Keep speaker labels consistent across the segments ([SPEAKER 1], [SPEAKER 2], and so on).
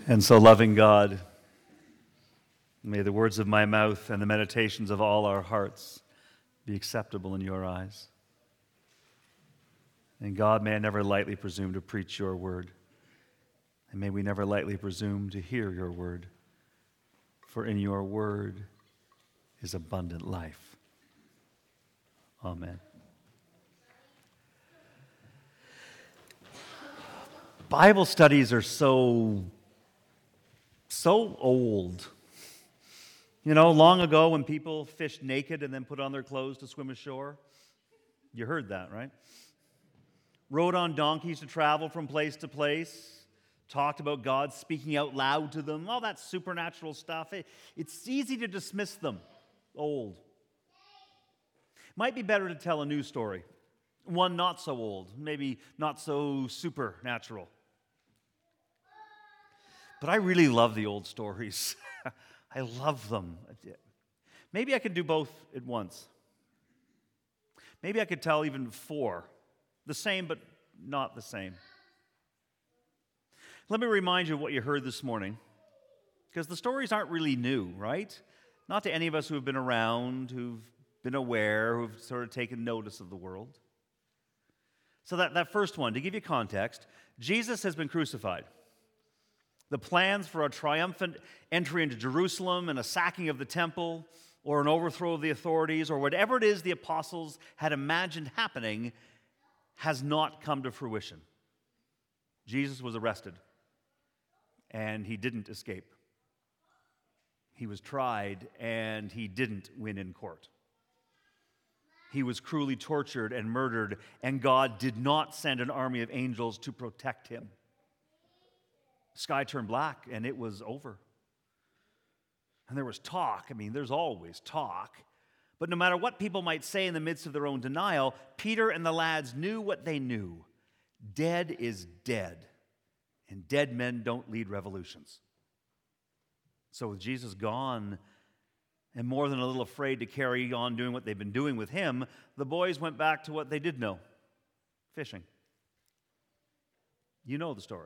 [SPEAKER 1] And so, loving God, may the words of my mouth and the meditations of all our hearts be acceptable in your eyes. And God, may I never lightly presume to preach your word. And may we never lightly presume to hear your word. For in your word is abundant life. Amen. Bible studies are so old. You know, long ago when people fished naked and then put on their clothes to swim ashore, you heard that, right? Rode on donkeys to travel from place to place, talked about God speaking out loud to them, all that supernatural stuff. It's easy to dismiss them. Old. Might be better to tell a new story, one not so old, maybe not so supernatural. But I really love the old stories. I love them. Maybe I could do both at once. Maybe I could tell even 4. The same, but not the same. Let me remind you of what you heard this morning, because the stories aren't really new, right? Not to any of us who have been around, who've been aware, who've sort of taken notice of the world. So that first one, to give you context, Jesus has been crucified. The plans for a triumphant entry into Jerusalem and a sacking of the temple or an overthrow of the authorities or whatever it is the apostles had imagined happening has not come to fruition. Jesus was arrested, and he didn't escape. He was tried, and he didn't win in court. He was cruelly tortured and murdered, and God did not send an army of angels to protect him. The sky turned black, and it was over. And there was talk. I mean, there's always talk. But no matter what people might say in the midst of their own denial, Peter and the lads knew what they knew. Dead is dead, and dead men don't lead revolutions. So with Jesus gone, and more than a little afraid to carry on doing what they've been doing with him, the boys went back to what they did know, fishing. You know the story.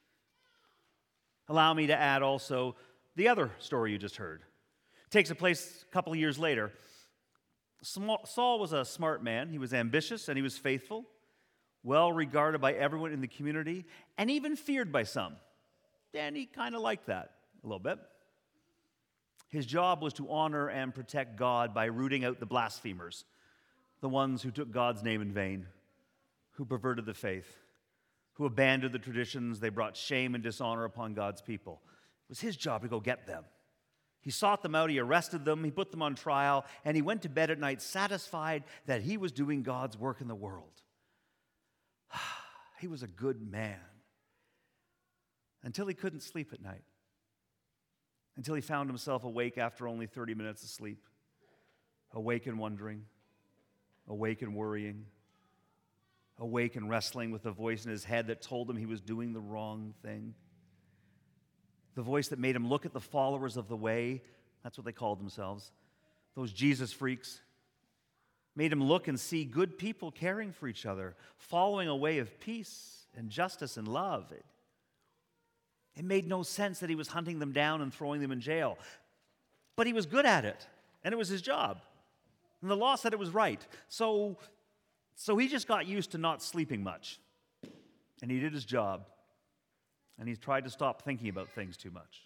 [SPEAKER 1] Allow me to add also the other story you just heard. It takes place a couple of years later. Saul was a smart man. He was ambitious and he was faithful, well regarded by everyone in the community, and even feared by some. And he kind of liked that a little bit. His job was to honor and protect God by rooting out the blasphemers, the ones who took God's name in vain, who perverted the faith, who abandoned the traditions. They brought shame and dishonor upon God's people. It was his job to go get them. He sought them out, he arrested them, he put them on trial, and he went to bed at night satisfied that he was doing God's work in the world. He was a good man until he couldn't sleep at night, until he found himself awake after only 30 minutes of sleep, awake and wondering, awake and worrying, awake and wrestling with a voice in his head that told him he was doing the wrong thing. The voice that made him look at the followers of the way, that's what they called themselves, those Jesus freaks, made him look and see good people caring for each other, following a way of peace and justice and love. It made no sense that he was hunting them down and throwing them in jail. But he was good at it, and it was his job. And the law said it was right. So he just got used to not sleeping much. And he did his job. And he tried to stop thinking about things too much.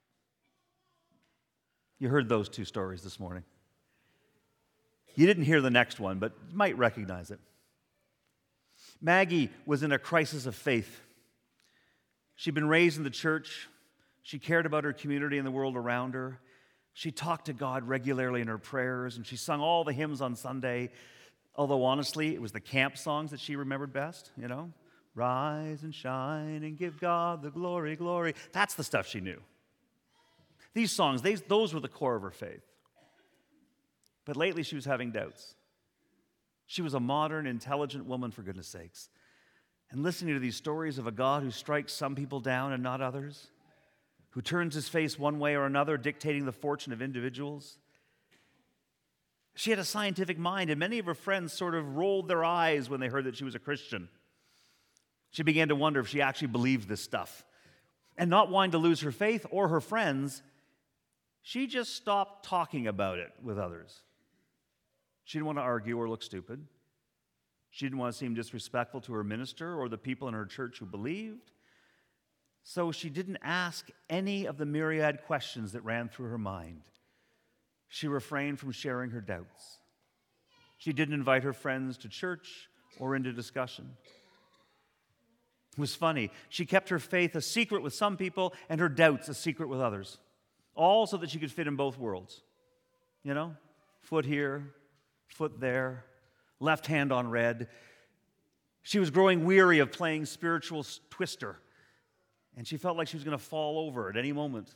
[SPEAKER 1] You heard those 2 stories this morning. You didn't hear the next one, but you might recognize it. Maggie was in a crisis of faith. She'd been raised in the church. She cared about her community and the world around her. She talked to God regularly in her prayers, and she sung all the hymns on Sunday. Although, honestly, it was the camp songs that she remembered best, you know. Rise and shine and give God the glory, glory. That's the stuff she knew. These songs, those were the core of her faith. But lately she was having doubts. She was a modern, intelligent woman, for goodness sakes. And listening to these stories of a God who strikes some people down and not others, who turns his face one way or another, dictating the fortune of individuals. She had a scientific mind, and many of her friends sort of rolled their eyes when they heard that she was a Christian. She began to wonder if she actually believed this stuff. And not wanting to lose her faith or her friends, she just stopped talking about it with others. She didn't want to argue or look stupid. She didn't want to seem disrespectful to her minister or the people in her church who believed. So she didn't ask any of the myriad questions that ran through her mind. She refrained from sharing her doubts. She didn't invite her friends to church or into discussion. It was funny. She kept her faith a secret with some people and her doubts a secret with others, all so that she could fit in both worlds. You know, foot here, foot there, left hand on red. She was growing weary of playing spiritual twister, and she felt like she was going to fall over at any moment.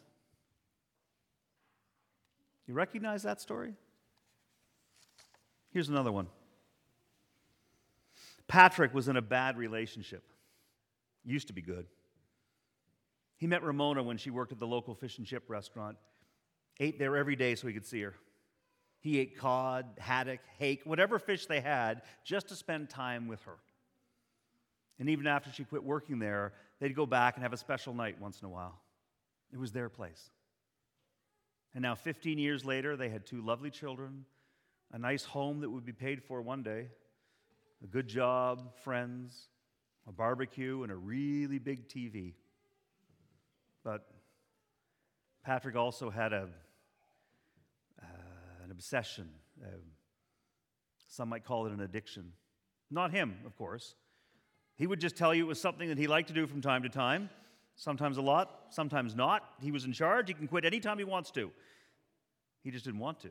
[SPEAKER 1] You recognize that story? Here's another one. Patrick was in a bad relationship. Used to be good. He met Ramona when she worked at the local fish and chip restaurant. Ate there every day so he could see her. He ate cod, haddock, hake, whatever fish they had, just to spend time with her. And even after she quit working there, they'd go back and have a special night once in a while. It was their place. And now 15 years later, they had 2 lovely children, a nice home that would be paid for one day, a good job, friends, a barbecue, and a really big TV. But Patrick also had an obsession. Some might call it an addiction. Not him, of course. He would just tell you it was something that he liked to do from time to time, sometimes a lot, sometimes not. He was in charge. He can quit anytime he wants to. He just didn't want to.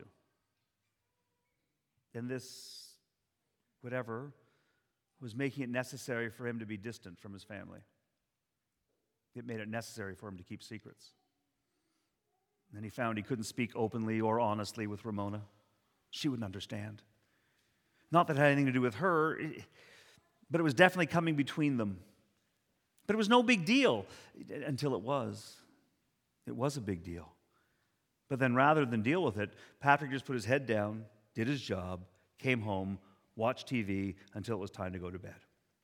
[SPEAKER 1] And this, whatever, was making it necessary for him to be distant from his family. It made it necessary for him to keep secrets. And then he found he couldn't speak openly or honestly with Ramona. She wouldn't understand. Not that it had anything to do with her, but it was definitely coming between them. But it was no big deal until it was. It was a big deal. But then rather than deal with it, Patrick just put his head down, did his job, came home, watched TV until it was time to go to bed.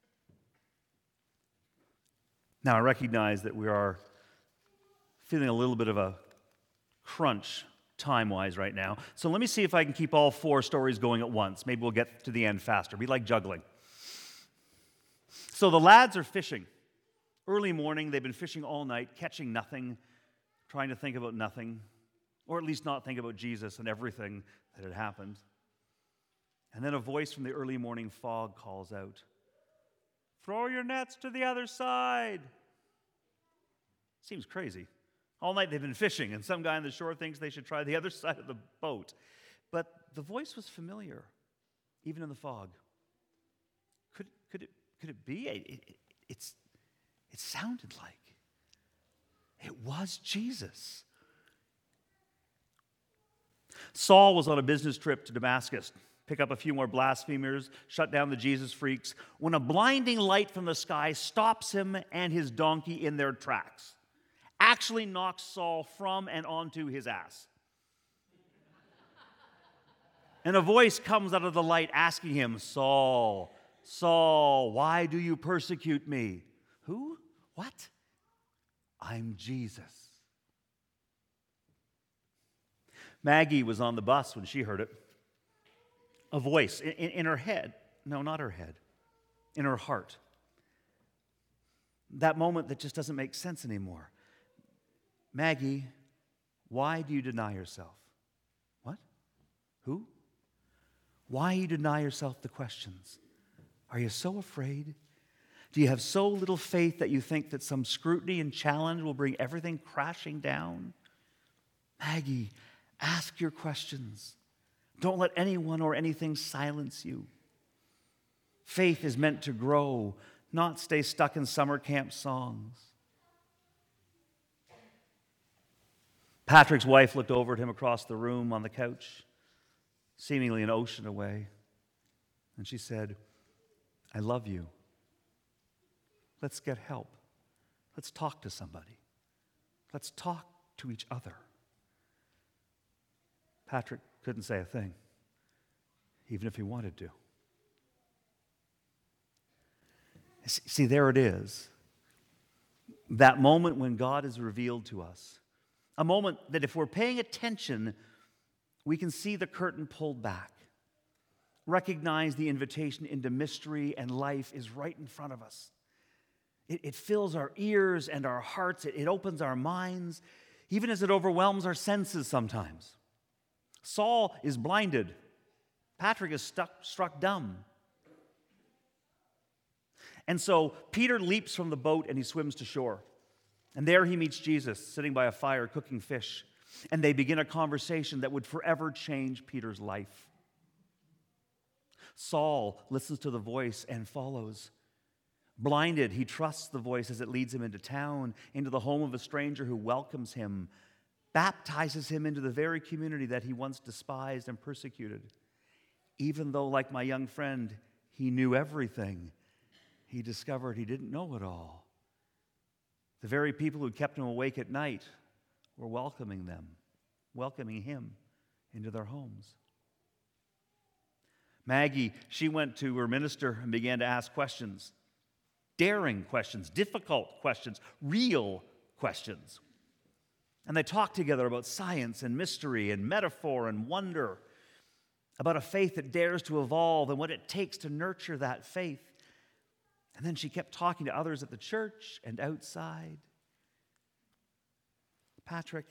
[SPEAKER 1] Now, I recognize that we are feeling a little bit of a crunch time-wise right now. So let me see if I can keep all 4 stories going at once. Maybe we'll get to the end faster. Be like juggling. So the lads are fishing. Early morning, they've been fishing all night, catching nothing, trying to think about nothing, or at least not think about Jesus and everything that had happened. And then a voice from the early morning fog calls out, "Throw your nets to the other side." Seems crazy. All night they've been fishing, and some guy on the shore thinks they should try the other side of the boat. But the voice was familiar, even in the fog. Could it be? It sounded like it was Jesus. Saul was on a business trip to Damascus, pick up a few more blasphemers, shut down the Jesus freaks, when a blinding light from the sky stops him and his donkey in their tracks. Actually knocks Saul from and onto his ass. And a voice comes out of the light asking him, "Saul, Saul, why do you persecute me?" Who? What? I'm Jesus. Maggie was on the bus when she heard it. A voice in her head. No, not her head. In her heart. That moment that just doesn't make sense anymore. Maggie, why do you deny yourself? What? Who? Why you deny yourself the questions? Are you so afraid? Do you have so little faith that you think that some scrutiny and challenge will bring everything crashing down? Maggie, ask your questions. Don't let anyone or anything silence you. Faith is meant to grow, not stay stuck in summer camp songs. Patrick's wife looked over at him across the room on the couch, seemingly an ocean away, and she said, "I love you. Let's get help. Let's talk to somebody. Let's talk to each other." Patrick couldn't say a thing, even if he wanted to. See, there it is. That moment when God is revealed to us. A moment that if we're paying attention, we can see the curtain pulled back. Recognize the invitation into mystery and life is right in front of us. It fills our ears and our hearts. It opens our minds, even as it overwhelms our senses sometimes. Saul is blinded. Patrick is struck dumb. And so Peter leaps from the boat and he swims to shore. And there he meets Jesus sitting by a fire cooking fish. And they begin a conversation that would forever change Peter's life. Saul listens to the voice and follows. Blinded, he trusts the voice as it leads him into town, into the home of a stranger who welcomes him, baptizes him into the very community that he once despised and persecuted. Even though, like my young friend, he knew everything, he discovered he didn't know it all. The very people who kept him awake at night were welcoming him into their homes. Maggie, she went to her minister and began to ask questions. Daring questions, difficult questions, real questions. And they talked together about science and mystery and metaphor and wonder, about a faith that dares to evolve and what it takes to nurture that faith. And then she kept talking to others at the church and outside. Patrick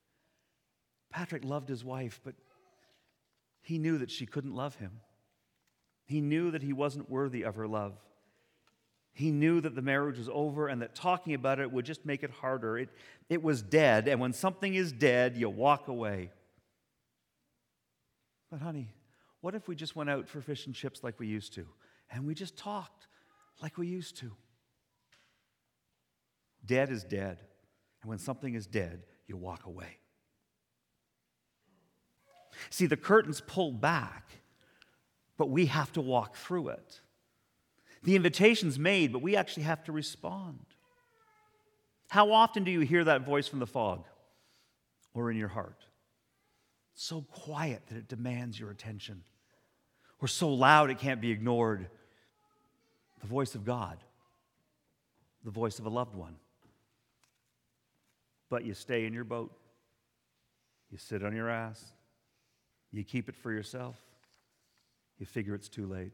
[SPEAKER 1] loved his wife, but he knew that she couldn't love him. He knew that he wasn't worthy of her love. He knew that the marriage was over and that talking about it would just make it harder. It was dead, and when something is dead, you walk away. But honey, what if we just went out for fish and chips like we used to, and we just talked like we used to? Dead is dead, and when something is dead, you walk away. See, the curtain's pulled back, but we have to walk through it. The invitation's made, but we actually have to respond. How often do you hear that voice from the fog or in your heart? So quiet that it demands your attention, or so loud it can't be ignored. The voice of God, the voice of a loved one. But you stay in your boat. You sit on your ass. You keep it for yourself. You figure it's too late.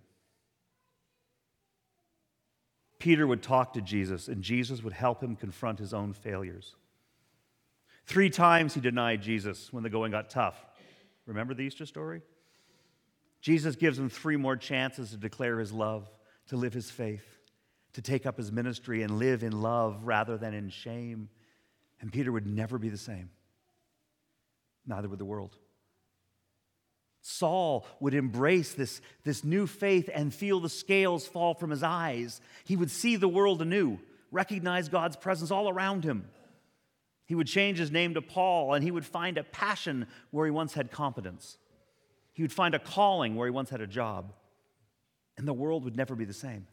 [SPEAKER 1] Peter would talk to Jesus, and Jesus would help him confront his own failures. 3 times he denied Jesus when the going got tough. Remember the Easter story? Jesus gives him 3 more chances to declare his love, to live his faith, to take up his ministry and live in love rather than in shame. And Peter would never be the same. Neither would the world. Saul would embrace this new faith and feel the scales fall from his eyes. He would see the world anew, recognize God's presence all around him. He would change his name to Paul, and he would find a passion where he once had competence. He would find a calling where he once had a job. And the world would never be the same.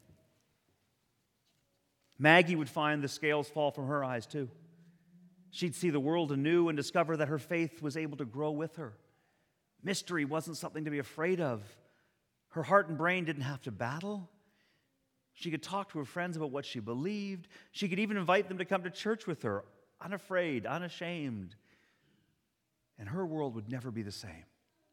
[SPEAKER 1] Maggie would find the scales fall from her eyes too. She'd see the world anew and discover that her faith was able to grow with her. Mystery wasn't something to be afraid of. Her heart and brain didn't have to battle. She could talk to her friends about what she believed. She could even invite them to come to church with her, unafraid, unashamed. And her world would never be the same.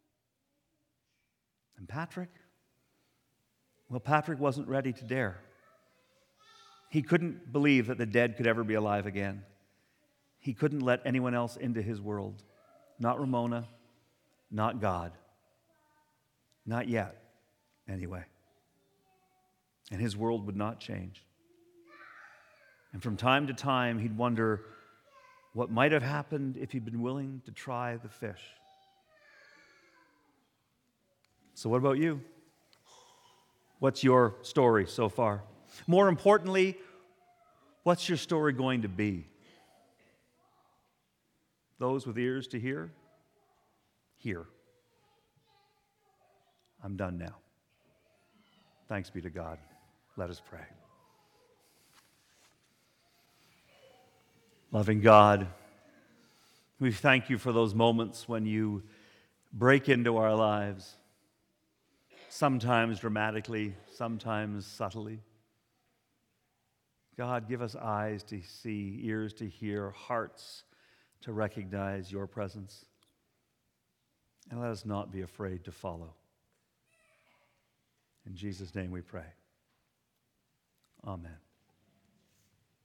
[SPEAKER 1] And Patrick? Well, Patrick wasn't ready to dare. He couldn't believe that the dead could ever be alive again. He couldn't let anyone else into his world. Not Ramona, not God. Not yet, anyway. And his world would not change. And from time to time, he'd wonder what might have happened if he'd been willing to try the fish. So what about you? What's your story so far? More importantly, what's your story going to be? Those with ears to hear, hear. I'm done now. Thanks be to God. Let us pray. Loving God, we thank you for those moments when you break into our lives, sometimes dramatically, sometimes subtly. God, give us eyes to see, ears to hear, hearts to recognize your presence. And let us not be afraid to follow. In Jesus' name we pray. Amen.